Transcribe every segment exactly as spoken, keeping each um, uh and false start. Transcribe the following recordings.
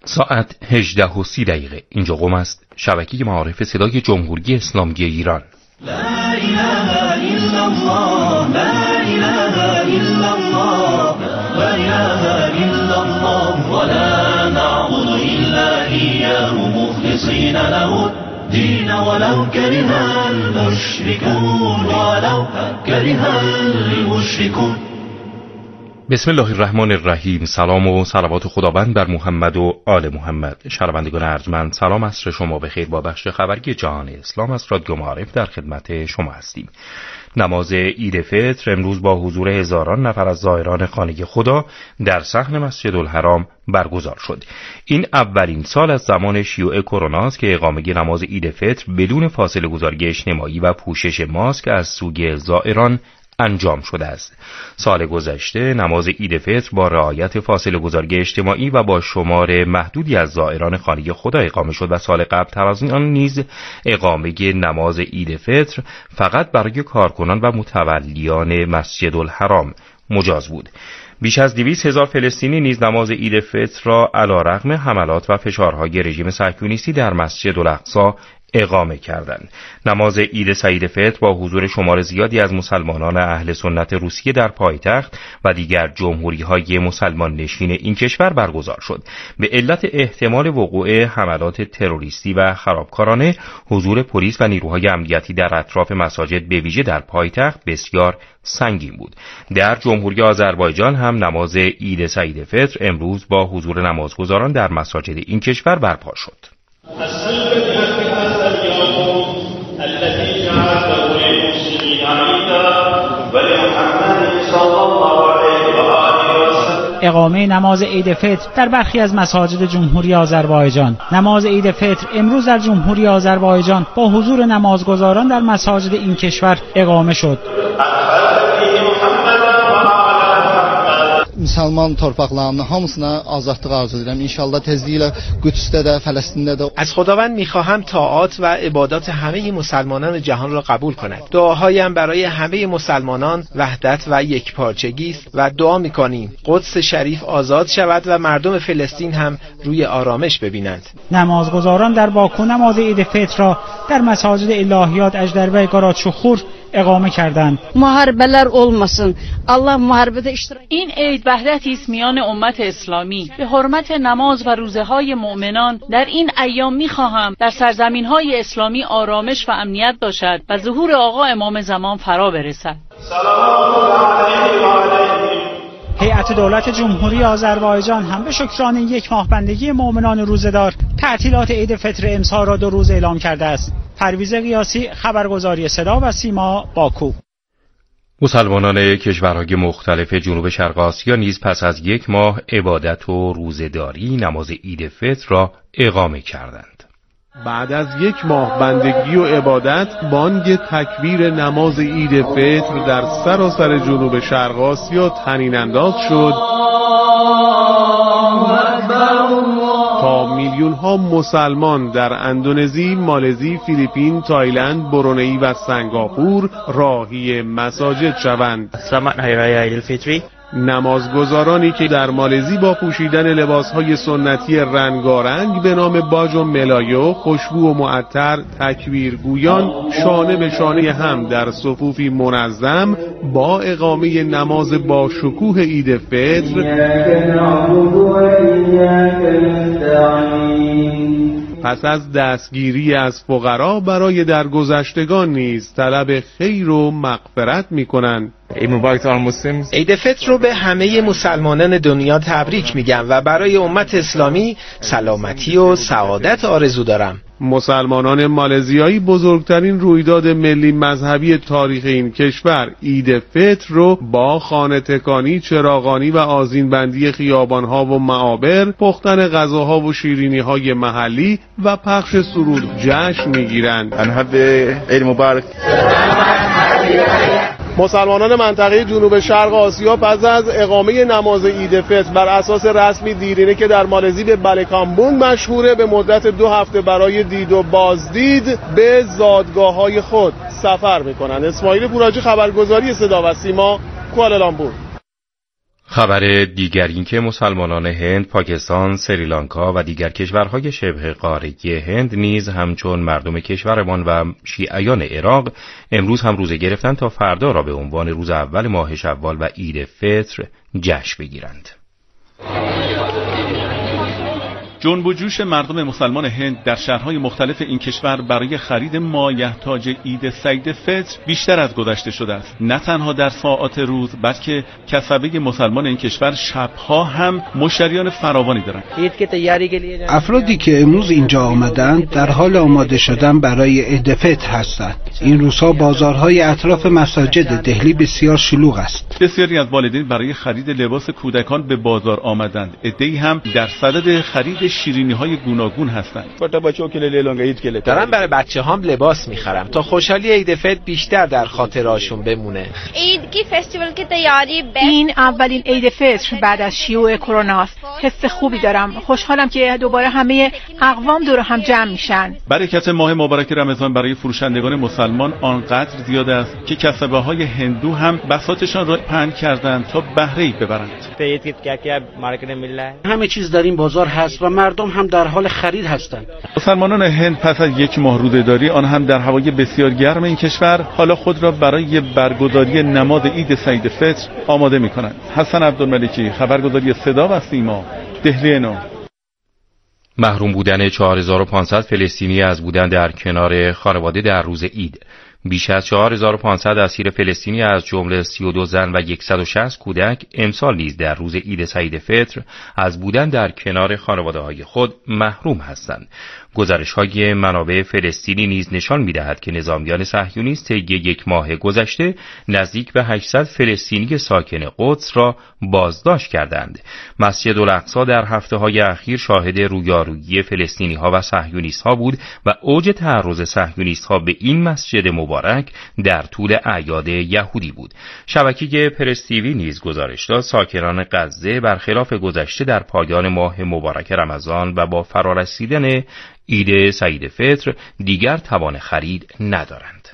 ساعت هجده و سی دقیقه. اینجا قم است، شبکه معارف صدای جمهوری اسلامی ایران. لا اله الا الله، لا اله الا الله، لا اله الا الله، ولا نعبد الا اياه مخلصين له الدين ولو كره المشركون، ولو كره المشركون. بسم الله الرحمن الرحیم. سلام و صلوات خداوند بر محمد و آل محمد. شنوندگان ارجمند، سلام عصر شما بخیر. با بخش خبری جهان اسلام از رادیو معارف در خدمت شما هستیم. نماز عید فطر امروز با حضور هزاران نفر از زائران خانه خدا در صحن مسجد الحرام برگزار شد. این اولین سال از زمان شیوع کرونا است که اقامه نماز عید فطر بدون فاصله گذاری اجتماعی و پوشش ماسک از سوی زائران انجام شده است. سال گذشته نماز عید فطر با رعایت فاصله گذاری اجتماعی و با شمار محدودی از زائران خانه خدا اقامه شد و سال قبل تر از آن نیز اقامه نماز عید فطر فقط برای کارکنان و متولیان مسجد الحرام مجاز بود. بیش از دویست هزار فلسطینی نیز نماز عید فطر را علیرغم حملات و فشارهای رژیم صهیونیستی در مسجد الاقصی اقامه کردند. نماز عید سعید فطر با حضور شمار زیادی از مسلمانان اهل سنت روسیه در پایتخت و دیگر جمهوری‌های مسلمان نشین این کشور برگزار شد. به علت احتمال وقوع حملات تروریستی و خرابکارانه، حضور پلیس و نیروهای امنیتی در اطراف مساجد به ویژه در پایتخت بسیار سنگین بود. در جمهوری آذربایجان هم نماز عید سعید فطر امروز با حضور نمازگزاران در مساجد این کشور برپا شد. اقامه نماز عید فطر در برخی از مساجد جمهوری آذربایجان. نماز عید فطر امروز در جمهوری آذربایجان با حضور نمازگزاران در مساجد این کشور اقامه شد. Müsəlman torpaqlarının hamısına azadlıq arzu edirəm. İnşallah tezliklə Qüdsdə də, Fələstində də. از خداوند میخواهم طاعات و عبادات همه مسلمانان جهان را قبول کند. دعاهایم برای همه مسلمانان وحدت و یکپارچگی است و دعا میکنیم قدس شریف آزاد شود و مردم فلسطین هم روی آرامش ببینند. نمازگزاران در باکو نماز عید فطر را در مساجد الهیات اجدر و گاراتشوخور اقامه کردند. محاربه‌lar olmasın. Allah muharebede iştirak. این عید وحدتی است میان امت اسلامی. به حرمت نماز و روزه‌های مؤمنان در این ایام می‌خواهم در سرزمین‌های اسلامی آرامش و امنیت باشد و ظهور آقا امام زمان فرا برسد. هیئت دولت جمهوری آذربایجان هم به شکران یک ماه بندگی مؤمنان روزه‌دار تعطیلات عید فطر امسال را دو روز اعلام کرده است. پرویز قیاسی، خبرگزاری صدا و سیما، باکو. مسلمانان کشورهای مختلف جنوب شرق آسیا نیز پس از یک ماه عبادت و روزه‌داری نماز عید فطر را اقامه کردند. بعد از یک ماه بندگی و عبادت، بانگ تکبیر نماز عید فطر در سراسر جنوب شرق آسیا طنین انداز شد تا میلیون ها مسلمان در اندونزی، مالزی، فیلیپین، تایلند، برونئی و سنگاپور راهی مساجد شوند. سلامت های رای عید الفطری. نمازگزارانی که در مالزی با پوشیدن لباسهای سنتی رنگارنگ به نام باج و ملایو، خوشبو و معطر، تکبیرگویان شانه به شانه هم در صفوفی منظم با اقامه نماز با شکوه عید فطر پس از دستگیری از فقرا برای درگذشتگان نیز طلب خیر و مغفرت می‌کنند. عید فطر رو به همه مسلمانان دنیا تبریک میگم و برای امت اسلامی سلامتی و سعادت آرزو دارم. مسلمانان مالزیایی بزرگترین رویداد ملی مذهبی تاریخ این کشور عید فطر رو با خانه تکانی، چراغانی و آذینبندی خیابانها و معابر، پختن غذاها و شیرینی‌های محلی و پخش سرود جشن میگیرند. عید مبارک. مسلمانان منطقه جنوب شرق آسیا پس از اقامه نماز عید فطر بر اساس رسمی دیرینه که در مالزی به بلکامبون مشهوره، به مدت دو هفته برای دید و بازدید به زادگاه‌های خود سفر می‌کنند. اسماعیل پوراجی، خبرگزاری صدا و سیما، کوالالامپور. خبر دیگر این که مسلمانان هند، پاکستان، سریلانکا و دیگر کشورهای شبه قاره هند نیز همچون مردم کشورمان و شیعیان عراق امروز هم روزه گرفتند تا فردا را به عنوان روز اول ماه شوال و عید فطر جشن بگیرند. جنب و جوش مردم مسلمان هند در شهرهای مختلف این کشور برای خرید مایحتاج عید سعید فطر بیشتر از گذشته شده است. نه تنها در ساعات روز بلکه کسبه مسلمان این کشور شبها هم مشتریان فراوانی دارند. افرادی که امروز اینجا آمدند در حال آماده شدن برای عید فطر هستند. این روزها بازارهای اطراف مساجد دهلی بسیار شلوغ است. بسیاری از والدین برای خرید لباس کودکان به بازار آمدند. عده‌ای هم در صدد خرید شیرینی‌های گوناگون هستند. دارم برای بچه‌هام لباس می‌خرم تا خوشحالی عید فطر بیشتر در خاطرهاشون بمونه. عید کی فستیوال کی تیاری این اولین عید فطر بعد از شیوع کرونا است. حس خوبی دارم. خوشحالم که دوباره همه اقوام دور هم جمع میشن. برکت ماه مبارک رمضان برای فروشندگان مسلمان آنقدر زیاد است که کسبه‌های هندو هم بساطشان را پهن کردند تا بهره‌ای ببرند. همه چیز در این بازار هست و مردم هم در حال خرید هستند. مسلمانان هند پس از یک ماه روزه‌داری، آن هم در هوای بسیار گرم این کشور، حالا خود را برای برگزاری نماز عید سعید فطر آماده می‌کنند. حسن عبدالملکی، خبرگزاری صدا و سیما، دهلی نو. محروم بودن چهار هزار و پانصد فلسطینی از بودن در کنار خانواده در روز عید. بیش از چهار هزار و پانصد اسیر فلسطینی از جمله سی و دو زن و صد و شصت کودک امسال نیز در روز عید سعید فطر از بودن در کنار خانواده‌های خود محروم هستند. گزارش‌های منابع فلسطینی نیز نشان می‌دهد که نظامیان صهیونیست طی یک ماه گذشته نزدیک به هشتصد فلسطینی ساکن قدس را بازداشت کردند. مسجد الاقصی در هفته‌های اخیر شاهد رویارویی فلسطینی‌ها و صهیونیست‌ها بود و اوج تعرض صهیونیست‌ها به این مسجد مبارک در طول اعیاد یهودی بود. شبکه پرس تیوی نیز گزارش داد ساکنان غزه برخلاف گذشته در پایان ماه مبارک رمضان و با فرارسیدن عید سعید فطر دیگر توان خرید ندارند.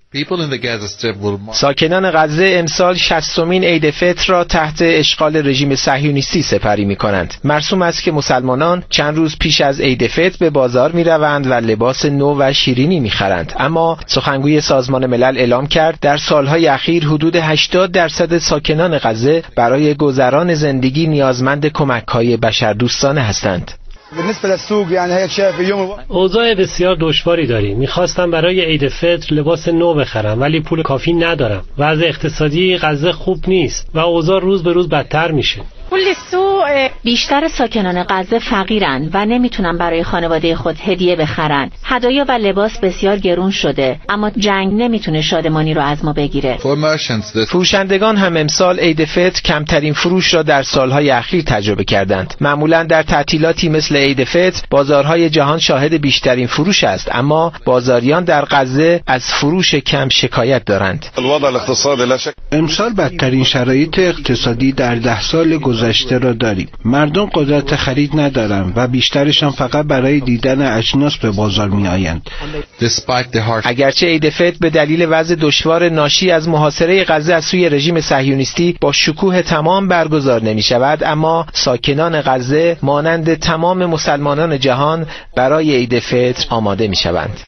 ساکنان غزه امسال شصتمین عید فطر را تحت اشغال رژیم صهیونیستی سپری می کنند. مرسوم است که مسلمانان چند روز پیش از عید فطر به بازار می روند و لباس نو و شیرینی می خرند. اما سخنگوی سازمان ملل اعلام کرد در سالهای اخیر حدود هشتاد درصد ساکنان غزه برای گذران زندگی نیازمند کمک‌های بشردوستانه هستند. اوضاع بسیار دشواری داریم. میخواستم برای عید فطر لباس نو بخرم ولی پول کافی ندارم. وضع اقتصادی غزه خوب نیست و اوضاع روز به روز بدتر میشه. بیشتر ساکنان غزه فقیرند و نمیتونن برای خانواده خود هدیه بخرن. هدایا و لباس بسیار گرون شده، اما جنگ نمیتونه شادمانی رو از ما بگیره. فروشندگان هم امسال عید فطر کمترین فروش را در سالهای اخیر تجربه کردند. معمولا در تعطیلاتی مثل عید فطر بازارهای جهان شاهد بیشترین فروش است، اما بازاریان در غزه از فروش کم شکایت دارند. امسال بدترین شرایط اقتصادی در ده سال گذشته را داریم. مردم قدرت خرید ندارند و بیشترشان فقط برای دیدن اجناس به بازار می آیند. اگرچه عید فطر به دلیل وضع دشوار ناشی از محاصره غزه از سوی رژیم صهیونیستی با شکوه تمام برگزار نمی شود، اما ساکنان غزه مانند تمام مسلمانان جهان برای عید فطر آماده می شوند.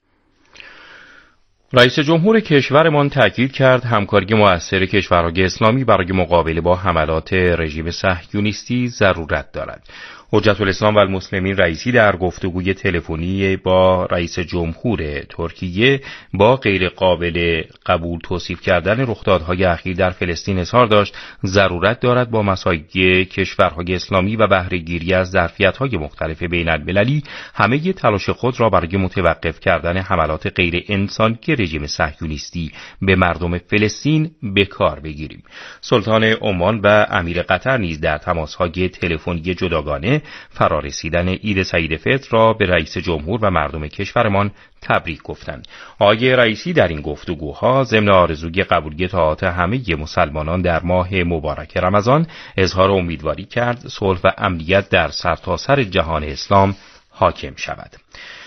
رئیس جمهور کشورمان تاکید کرد همکاری مؤثر کشورهای اسلامی برای مقابله با حملات رژیم صهیونیستی ضرورت دارد. حجت الاسلام و المسلمین رئیسی در گفتگوی تلفنی با رئیس جمهور ترکیه با غیر قابل قبول توصیف کردن رخدادهای اخیر در فلسطین اظهار داشت ضرورت دارد با مساعی کشورهای اسلامی و بهره‌گیری از ظرفیت‌های مختلف بین‌المللی همه تلاش خود را برای متوقف کردن حملات غیر انسانی رژیم صهیونیستی به مردم فلسطین به کار بگیریم. سلطان عمان و امیر قطر نیز در تماس‌های تلفنی جداگانه فرارسیدن عید سعید فطر را به رئیس جمهور و مردم کشورمان تبریک گفتند. آقای رئیسی در این گفتگوها ضمن آرزوی قبولی طاعات همه مسلمانان در ماه مبارک رمضان اظهار امیدواری کرد صلح و امنیت در سرتاسر جهان اسلام حاکم شود.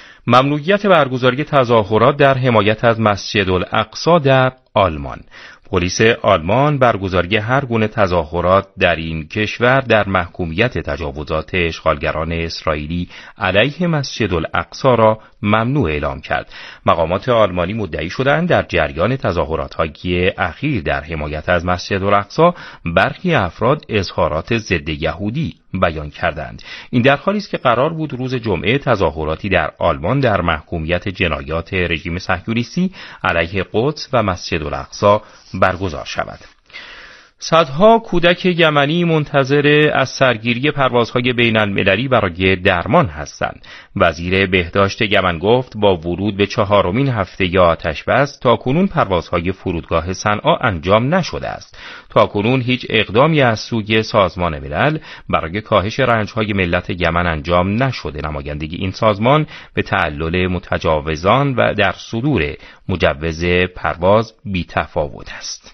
ممنوعیت برگزاری تظاهرات در حمایت از مسجد الاقصی در آلمان. پلیس آلمان برگزاری هر گونه تظاهرات در این کشور در محکومیت تجاوزات اشغالگران اسرائیلی علیه مسجد الاقصی را ممنوع اعلام کرد. مقامات آلمانی مدعی شدند در جریان تظاهرات‌های اخیر در حمایت از مسجد الاقصی برخی افراد اظهارات ضد یهودی بیان کردند. این در حالی است که قرار بود روز جمعه تظاهراتی در آلمان در محکومیت جنایات رژیم صهیونیستی علیه قدس و مسجد الاقصی برگزار شود. صدها کودک یمنی منتظر از سرگیری پروازهای بین المللی برای درمان هستند. وزیر بهداشت یمن گفت با ورود به چهارمین هفته آتش بس تاکنون پروازهای فرودگاه صنعا انجام نشده است. تاکنون هیچ اقدامی از سوی سازمان ملل برای کاهش رنجهای ملت یمن انجام نشده. نمایندگی این سازمان به تعلل متجاوزان و در صدور مجوز پرواز بی‌تفاوت است.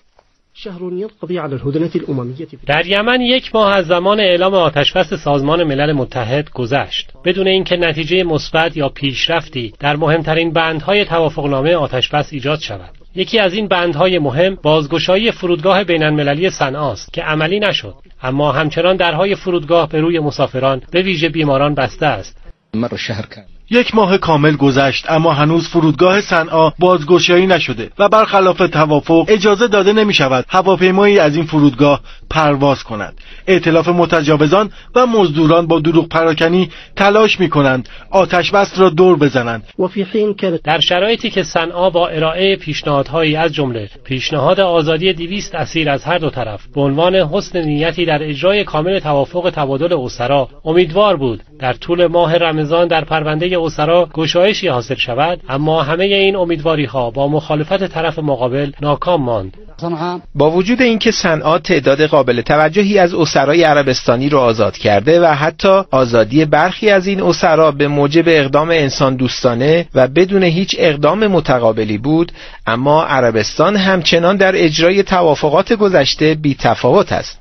در یمن یک ماه از زمان اعلام آتشبس سازمان ملل متحد گذشت بدون اینکه نتیجه مثبت یا پیشرفتی در مهمترین بندهای توافقنامه آتشبس ایجاد شود. یکی از این بندهای مهم بازگشایی فرودگاه بین المللی صنعا است که عملی نشد، اما همچنان درهای فرودگاه به روی مسافران به ویژه بیماران بسته است. یک ماه کامل گذشت اما هنوز فرودگاه صنعا بازگشایی نشده و برخلاف توافق اجازه داده نمی شود هواپیمایی از این فرودگاه پرواز کند. ائتلاف متجاوزان و مزدوران با دروغ پراکنی تلاش می کنند آتش بس را دور بزنند. در شرایطی که صنعا با ارائه پیشنهادهایی از جمله پیشنهاد آزادی دویست اسیر از هر دو طرف به عنوان حسن نیتی در اجرای کامل توافق تبادل اسرا امیدوار بود در طول ماه رمضان در پرونده اسرا گشایشی حاصل شود، اما همه این امیدواری‌ها با مخالفت طرف مقابل ناکام ماند. با وجود اینکه صنعا تعداد قابل توجهی از اسرای عربستانی را آزاد کرده و حتی آزادی برخی از این اسرا به موجب اقدام انسان دوستانه و بدون هیچ اقدام متقابلی بود، اما عربستان همچنان در اجرای توافقات گذشته بی‌تفاوت است.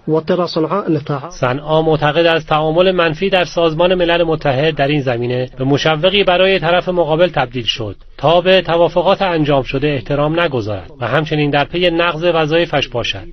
صنعا معتقد است تعامل منفی در سازمان ملل متحد در این زمینه به مشوقی برای طرف مقابل تبدیل شد تا به توافقات انجام شده احترام نگذارد و همچنین در پی نقض وظایفش باشد.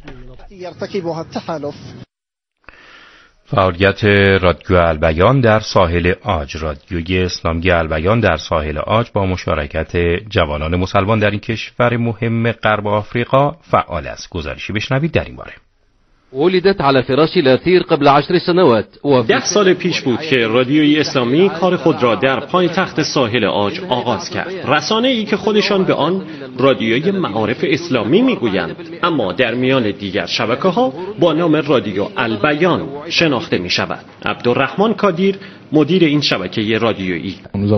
فعالیت رادیو البیان در ساحل عاج. رادیوی اسلامی البیان در ساحل عاج با مشارکت جوانان مسلمان در این کشور مهم غرب آفریقا فعال است. گزارشی بشنوید در این باره. ولدت على فراش الاثير قبل عشر سنوات. ده سال پیش بود که رادیوی اسلامی کار خود را در پایتخت ساحل عاج آغاز کرد. رسانه ای که خودشان به آن رادیوی معارف اسلامی میگویند، اما در میان دیگر شبکه ها با نام رادیو البیان شناخته می شود. عبدالرحمن کادیر مدیر این شبکه رادیویی.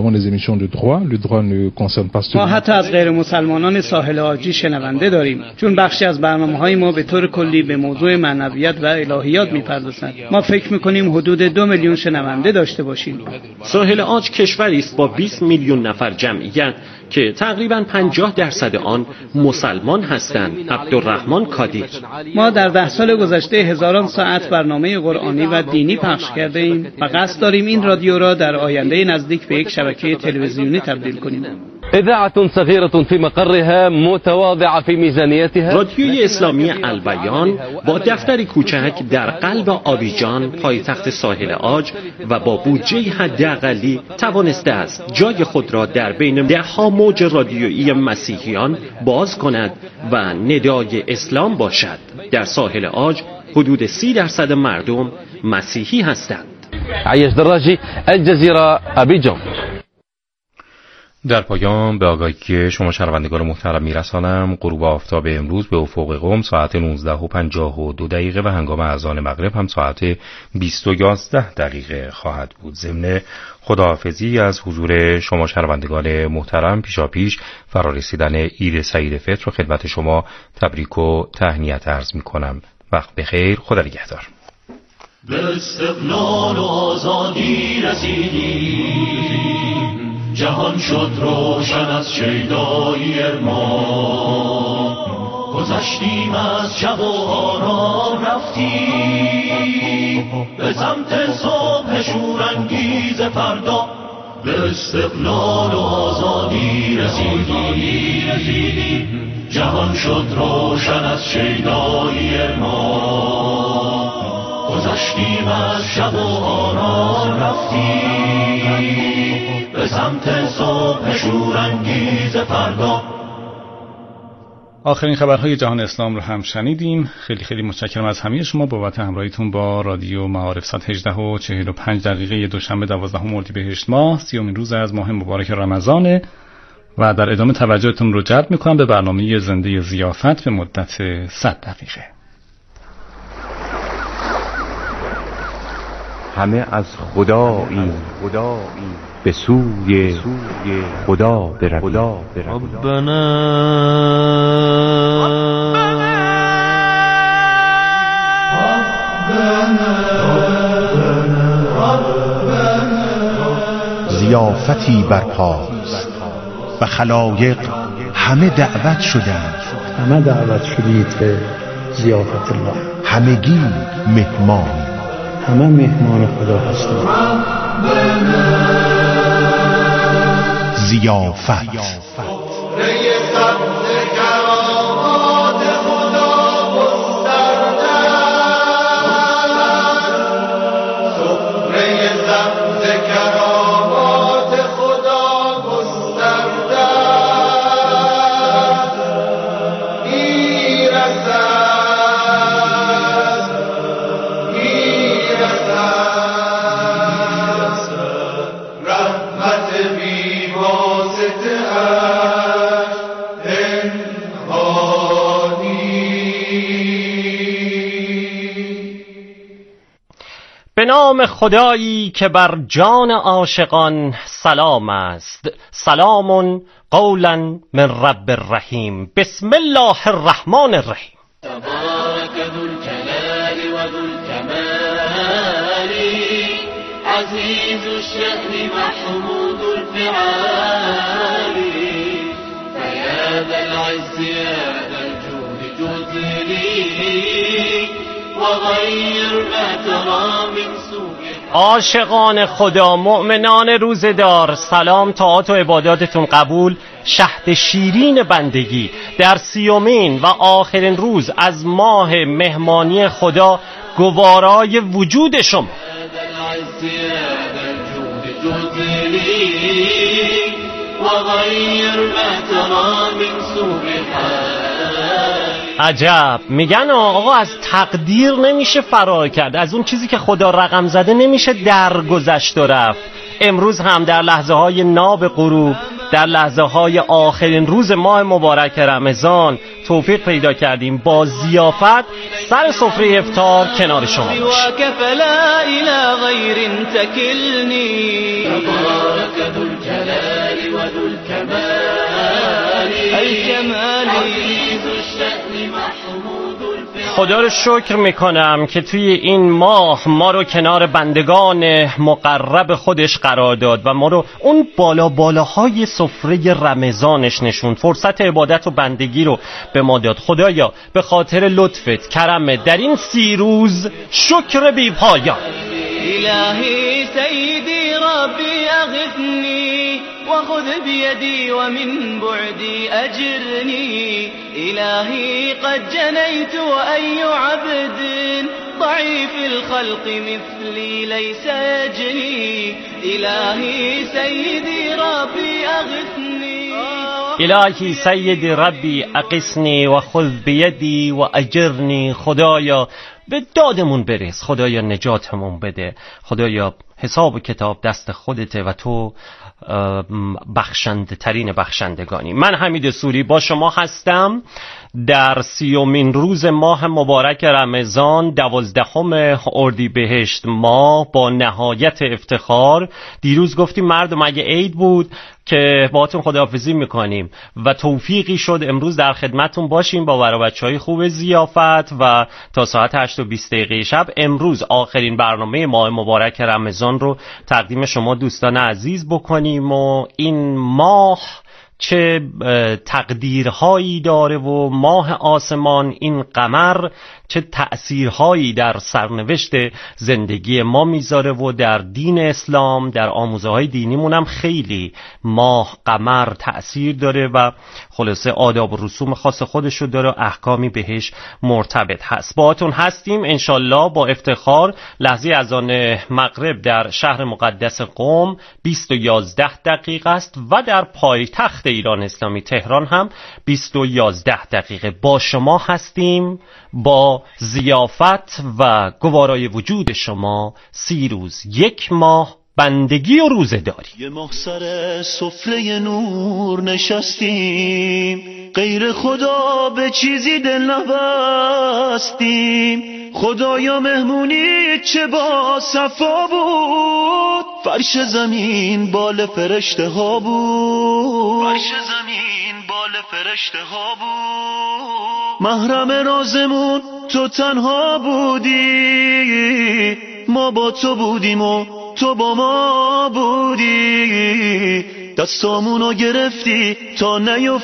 ما حتی از غیر مسلمانان ساحل عاجی شنونده داریم، چون بخشی از برنامه‌های ما به طور کلی به موضوع معنویات و الهیات می‌پردازند. ما فکر می‌کنیم حدود دو میلیون شنونده داشته باشیم. ساحل عاج کشوری است با بیست میلیون نفر جمعیت که تقریباً پنجاه درصد آن مسلمان هستند. عبدالرحمن کادیر: ما در ده سال گذشته هزاران ساعت برنامه قرآنی و دینی پخش کرده ایم و قصد داریم این رادیو را در آینده نزدیک به یک شبکه تلویزیونی تبدیل کنیم. اذاعه صغيره في مقرها متواضعه في میزانیتها. رادیوی اسلامی البیان با دفتری کوچک در قلب آبیجان پایتخت ساحل عاج و با بودجه حداقلی توانسته است جای خود را در بین دهها موج رادیویی مسیحیان باز کند و ندای اسلام باشد. در ساحل عاج حدود سی درصد مردم مسیحی هستند. عیش دراجی، الجزیره، آبیجان. در پایان به آگاهی شما شنوندگان محترم میرسانم غروب آفتاب امروز به افق قم ساعت نوزده و پنجاه و دو دقیقه و هنگام اذان مغرب هم ساعت بیست و یازده دقیقه خواهد بود. ضمن خداحافظی از حضور شما شنوندگان محترم پیشاپیش فرارسیدن عید سعید فطر رو خدمت شما تبریک و تهنیت عرض میکنم. وقت بخیر. خدا نگهدار. به استقلال و آزادی رسیدیم، جهان شد روشن از شیدایی ما، گذشتیم از شب و آرام رفتیم به سمت صبح شورانگیز فردا. به استقلال و آزادی رسیدیم. جهان شد روشن از شیدایی ما، گذشتیم از شب و آرام رفتیم به سمت صبح شورانگیز فردا. آخرین خبرهای جهان اسلام رو هم شنیدیم. خیلی خیلی متشکرم از همه شما بابت همراهیتون با رادیو معارف. ساعت هجده و چهل و پنج دقیقه دوشنبه دوازدهم اردیبهشت ماه، سیومین روز از ماه مبارک رمضانه و در ادامه توجهتون رو جلب می‌کنم به برنامه زنده ضیافت به مدت صد دقیقه. همه از خدایی خدایی به سوی خدا برویم. ربنا ضیافتی برپاست و خلایق همه دعوت شدند. همه دعوت شدید به ضیافت الله. همگی مهمان، همه مهمان خدا هستند. ضیافت به نام خدایی که بر جان عاشقان سلام است. سلام قولا من رب الرحیم. بسم الله الرحمن الرحیم. تبارك ذو الجلال وذو الكمال، عزيز الشأن محمود الفعال، فيا ذا العز يا ذا الجود جد لي وغير ما ترى من سوء. عاشقان خدا، مؤمنان روزدار، سلام، طاعات و عباداتتون قبول. شهد شیرین بندگی در سیومین و آخرین روز از ماه مهمانی خدا گوارای وجود شما. عجب، میگن آقا از تقدیر نمیشه فرار کرد، از اون چیزی که خدا رقم زده نمیشه درگذشت و رفت. امروز هم در لحظه های ناب غروب، در لحظه های آخرین روز ماه مبارک رمضان توفیق پیدا کردیم با ضیافت سر سفره افطار کنار شما باشیم. خدا رو شکر میکنم که توی این ماه ما رو کنار بندگان مقرب خودش قرار داد و ما رو اون بالا بالاهای سفره رمضانش نشوند، فرصت عبادت و بندگی رو به ما داد. خدایا به خاطر لطفت، کرمت در این سی روز شکر بی پایان. الهی سیدی ربی اغثنی وخذ بیدی ومن بعدی اجرنی. الهی قد جنیت وای عبد ضعیف الخلق مثلی لیس یجنی. الهی سیدی ربی اغثنی. الهی سیدی ربی اغثنی و خذ بیدی و اجرنی. خدایا به دادمون برس، خدایا نجاتمون بده، خدایا حساب و کتاب دست خودته و تو بخشنده ترین بخشندگانی. من حمید سوری با شما هستم در سیومین روز ماه مبارک رمضان، دوازدهم اردیبهشت ماه، با نهایت افتخار. دیروز گفتیم مردم اگه عید بود که باهاتون خداحافظی میکنیم و توفیقی شد امروز در خدمتون باشیم با برای بچهای خوب ضیافت و تا ساعت هشت و بیست دقیقه شب. امروز آخرین برنامه ماه مبارک رمضان رو تقدیم شما دوستان عزیز بکنیم و این ماه چه تقدیرهایی داره و ماه آسمان این قمر چه تأثیرهایی در سرنوشت زندگی ما میذاره و در دین اسلام در آموزه‌های دینیمون هم خیلی ماه قمر تأثیر داره و خلاصه آداب و رسوم خاص خودشو داره و احکامی بهش مرتبط هست. باهاتون هستیم انشالله با افتخار. لحظه اذان مغرب در شهر مقدس قم بیست و یازده دقیقه است و در پایتخت ایران اسلامی تهران هم بیست و یازده دقیقه. با شما هستیم با ضیافت و گوارای وجود شما سی روز یک ماه بندگی و روزه داری. یه ماه سر سفره نور نشستیم، غیر خدا به چیزی دل نبستیم. خدایا مهمونی چه با صفا بود، فرش زمین بال فرشته ها بود، فرش زمین بال فرشته ها بود. محرم رازمون تو تنها بودی، ما با تو بودیم و تو با ما بودی. دستامونو گرفتی تا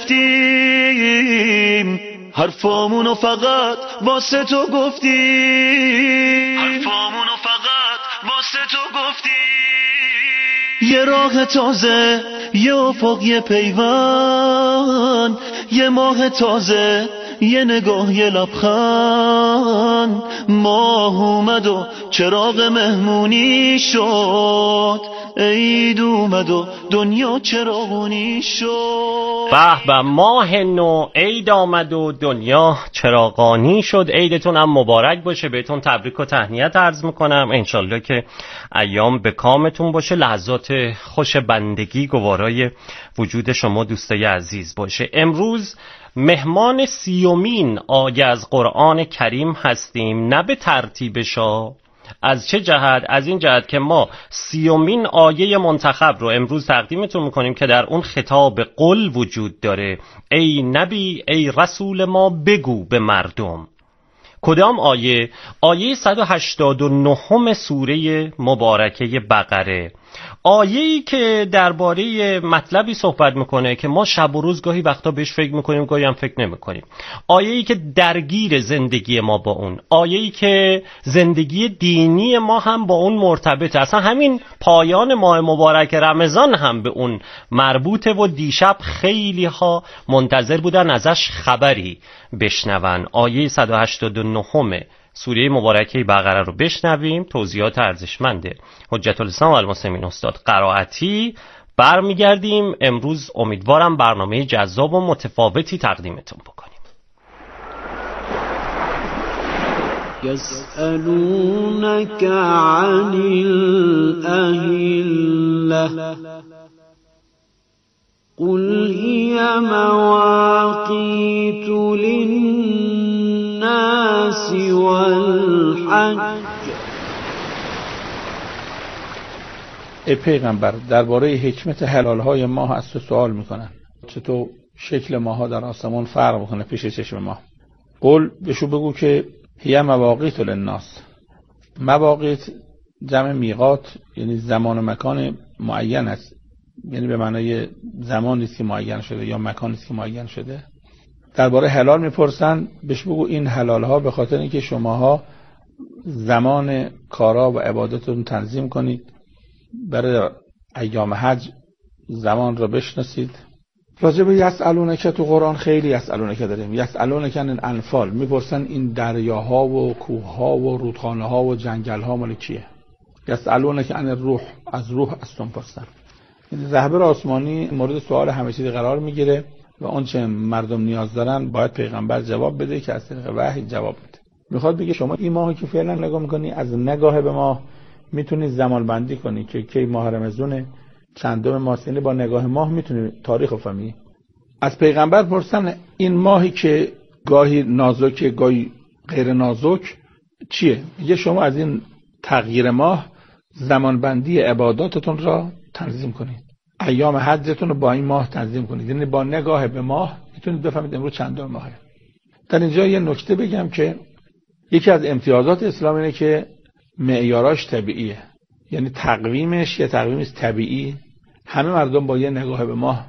نیفتیم، حرفامونو فقط واسه تو گفتیم، حرفامونو فقط واسه تو گفتیم. یه راه تازه، یه افق، یه پیوند، یه ماه تازه، یه نگاه، یه لبخند. ماه اومد و چراغ مهمونی شد، عید اومد و دنیا چراغونی شد. به به، ماه نو، عید آمد و دنیا چراغانی شد. عیدتون هم مبارک باشه، بهتون تبریک و تهنیت عرض میکنم. انشالله که ایام به کامتون باشه، لحظات خوش بندگی گوارای وجود شما دوستای عزیز باشه. امروز مهمان سیومین آیه از قرآن کریم هستیم، نه به ترتیبشا. از چه جهت؟ از این جهت که ما سیومین آیه منتخب رو امروز تقدیمتون میکنیم که در اون خطاب قل وجود داره. ای نبی، ای رسول ما، بگو به مردم. کدام آیه؟ آیه صد و هشتاد و نه سوره مبارکه بقره. آیه‌ای که درباره مطلبی صحبت میکنه که ما شب و روز گاهی وقتا بهش فکر میکنیم، گاهی هم فکر نمیکنیم. آیه‌ای که درگیر زندگی ما با اون، آیه‌ای که زندگی دینی ما هم با اون مرتبطه. اصلا همین پایان ماه مبارک رمضان هم به اون مربوطه و دیشب خیلی ها منتظر بودن ازش خبری بشنون. آیه صد و هشتاد و نه سوره مبارکه بقره رو بشنویم. توضیحات ارزشمنده حجت الاسلام و المسلمین استاد قرائتی. برمیگردیم. امروز امیدوارم برنامه جذاب و متفاوتی تقدیمتون بکنیم. یسألونک عن الاهله قل هی مواقیت للناس والحج. ای پیغمبر، درباره حکمت حلالهای ماه از تو سوال میکنن، چطور شکل ماها در آسمان فرق میکنه پیش چشم ما. قل، بشو بگو که هی مواقیت للناس. مواقیت جمع میقات، یعنی زمان و مکان معین است، یعنی به معنای زمانی است که معین شده یا مکانی است که معین شده. درباره حلال میپرسن، بهش بگو این حلال ها به خاطر اینکه شماها زمان کارا و عبادتتون تنظیم کنید، برای ایام حج زمان را بشناسید. راجع به یسألونک تو قرآن خیلی یسألونک داریم. یسألونک عن الانفال، میپرسن این دریاها و کوهها و رودخانه ها و جنگل ها مال کیه. یسألونک عن الروح، از روح از پرسن. این رهبر آسمانی مورد سوال همه چیز قرار میگیره و اون چه مردم نیاز دارن باید پیغمبر جواب بده که از طریق وحی جواب بده. میخواد بگه شما این ماهی که فعلا نگاه میکنی، از نگاه به ماه میتونی زمان بندی کنی که کی ماه رمضونه، چندم ماست. یعنی با نگاه ماه میتونی تاریخ رو فهمی. از پیغمبر پرسن این ماهی که گاهی نازک گاهی غیر نازک چیه؟ میگه شما از این تغییر ماه زمان بندی عباداتتون را تنظیم کنید، ایام حجتون رو با این ماه تنظیم کنید. یعنی با نگاه به ماه میتونید بفهمید امروز چندم ماهه. در اینجا یه نکته بگم که یکی از امتیازات اسلام اینه که معیاراش طبیعیه، یعنی تقویمش یه تقویم طبیعی. همه مردم با یه نگاه به ماه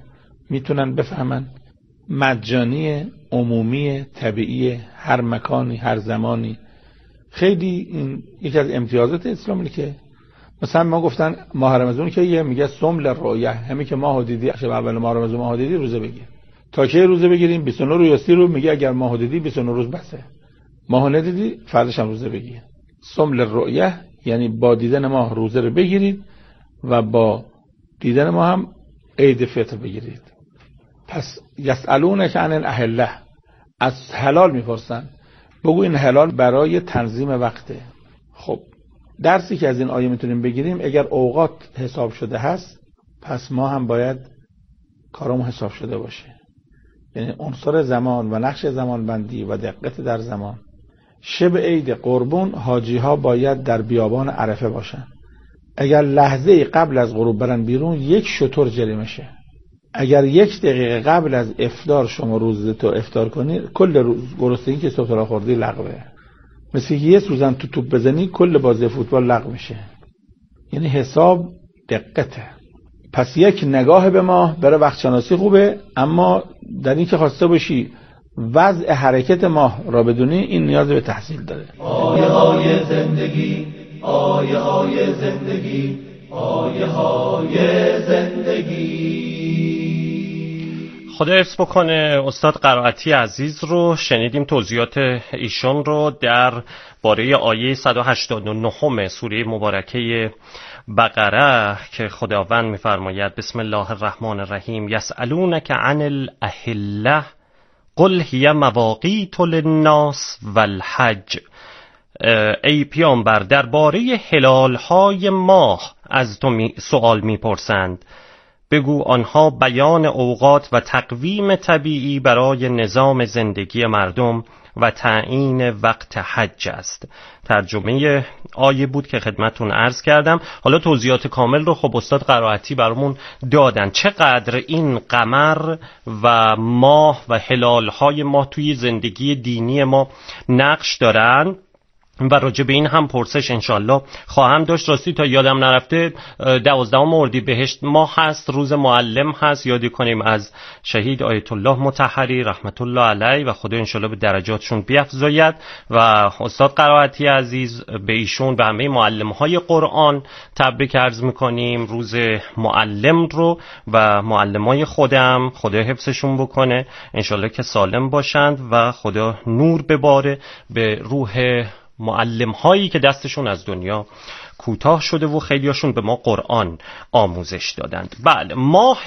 میتونن بفهمن مجانی، عمومی، طبیعی، هر مکانی، هر زمانی. خیلی این یکی از امتیازات اسلامی که مثلا ما گفتن ماه رمضان که یه میگه صوم للرؤیه، همین که ماهو دیدی شب اول ماه رمضان ماهو دیدی روزه بگیر. تا که روزه بگیریم بیست و نه روز یا سی روز، میگه اگر ماهو دیدی بیست و نه روز بسه. ماهو ندیدی فرداش هم روزه بگیر. صوم للرؤیه یعنی با دیدن ماه روزه رو بگیرید و با دیدن ما هم عید فطر بگیرید. پس یسالونک عن الاحله، از حلال میپرسن، بگو این حلال برای تنظیم وقته. خب درسی که از این آیه میتونیم بگیریم، اگر اوقات حساب شده هست پس ما هم باید کارمون حساب شده باشه. یعنی عنصر زمان و نقش زمان بندی و دقت در زمان. شب عید قربون حاجی ها باید در بیابان عرفه باشن. اگر لحظه قبل از غروب برن بیرون یک شتر جریمه شه. اگر یک دقیقه قبل از افطار شما روزتو افطار کنی، کل روز گرسنگی که صبح تا خوردی لغوه. مثل یه سوزن تو توپ بزنی کل بازی فوتبال لغو میشه. یعنی حساب دقته. پس یک نگاه به ماه برای وقت شناسی خوبه، اما در این که خواسته باشی وضع حرکت ماه را بدونی، این نیاز به تحصیل داره. آیه های زندگی، آیه های زندگی، آیه های زندگی. خدا حفظ بکنه استاد قرائتی عزیز رو شنیدیم، توضیحات ایشون رو در باره آیه صد و هشتاد و نه سوره مبارکه بقره که خداوند می‌فرماید بسم الله الرحمن الرحیم یسألونک عن الاحله قل هی مواقیت للناس والحج. ای پیامبر درباره هلال‌های ماه از تو می سوال می‌پرسند، بگو آنها بیان اوقات و تقویم طبیعی برای نظام زندگی مردم و تعیین وقت حج است. ترجمه آیه بود که خدمتون عرض کردم. حالا توضیحات کامل رو خب استاد قرائتی برامون دادن، چقدر این قمر و ماه و هلال‌های ماه توی زندگی دینی ما نقش دارن و راجع به این هم پرسش انشالله خواهم داشت. راستی تا یادم نرفته دوازدهم اردیبهشت ماه هست، روز معلم هست، یادی کنیم از شهید آیت الله مطهری رحمت الله علیه و خدا انشالله به درجاتشون بیفزاید. و استاد قرائتی عزیز به ایشون به همه معلم‌های قرآن تبریک عرض میکنیم روز معلم رو، و معلمای خودم خدا حفظشون بکنه انشالله که سالم باشند و خدا نور بباره به روح معلم هایی که دستشون از دنیا کوتاه شده و خیلیاشون به ما قرآن آموزش دادند. بله، ماه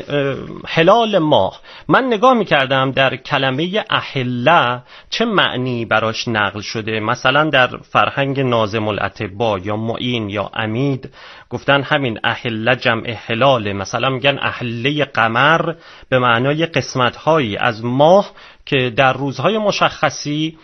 هلال ماه، من نگاه میکردم در کلمه احله چه معنی براش نقل شده. مثلا در فرهنگ ناظم الاطباء یا معین یا عمید گفتن همین احله جمع هلال. مثلا میگن احله قمر به معنای قسمت هایی از ماه که در روزهای مشخصی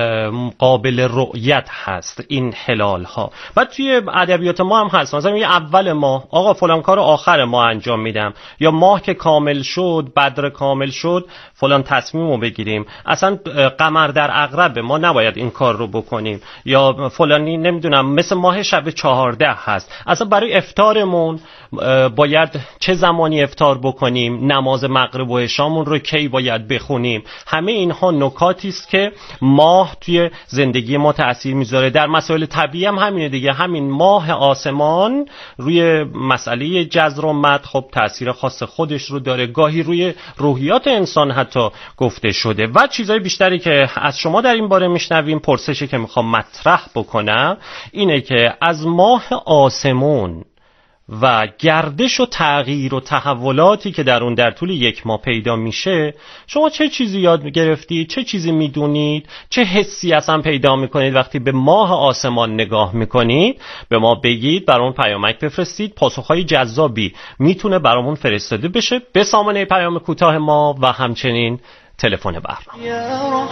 قابل رؤیت هست این هلال ها. و توی ادبیات ما هم هست، مثلا یه اول ماه آقا فلان کار آخر ماه انجام میدم، یا ماه که کامل شد، بدر کامل شد، فلان تصمیم رو بگیریم. اصلا قمر در عقرب ما نباید این کار رو بکنیم، یا فلانی نمیدونم مثل ماه شب چهارده هست، اصلا برای افطارمون باید چه زمانی افطار بکنیم، نماز مغرب و عشامون رو کی باید بخونیم. همه اینها نکاتی است که ماه توی زندگی ما تأثیر میذاره. در مسائل طبیعی هم همینه دیگه، همین ماه آسمان روی مسئله جذر و مد خب تأثیر خاص خودش رو داره، گاهی روی روحیات انسان حتی گفته شده. و چیزای بیشتری که از شما در این باره میشنویم، پرسشی که میخوام مطرح بکنم اینه که از ماه آسمون و گردش و تغییر و تحولاتی که در اون در طول یک ماه پیدا میشه، شما چه چیزی یاد گرفتید؟ چه چیزی میدونید؟ چه حسی اصلا پیدا میکنید وقتی به ماه آسمان نگاه میکنید؟ به ما بگید، برامون پیامک بفرستید. پاسخهای جذابی میتونه برامون فرستاده بشه به سامانه پیام کوتاه ما و همچنین تلفن برنامه. یا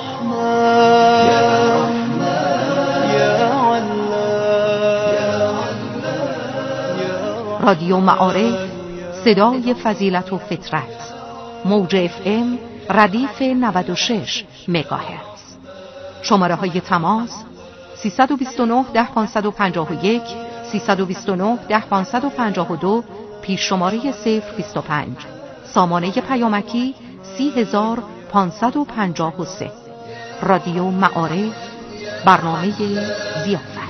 رحمان یا رحمان یا رادیو معارف، صدای فضیلت و فطرت، موج اف ام ردیف نود و شش مگاهرتز. شماره های تماس سیصد و بیست و نه ده پانصد و پنجاه و یک، سیصد و بیست و نه ده پانصد و پنجاه و دو، پیش شماره صفر بیست و پنج سامانه پیامکی سی هزار پانصد و پنجاه و سه. رادیو معارف، برنامه ضیافت.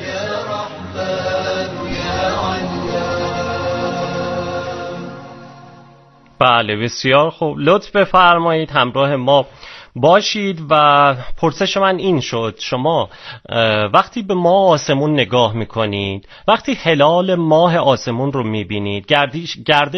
بله بسیار خوب، لطف بفرمایید همراه ما باشید. و پرسش من این شد، شما وقتی به ماه آسمون نگاه میکنید، وقتی هلال ماه آسمون رو میبینید، گردش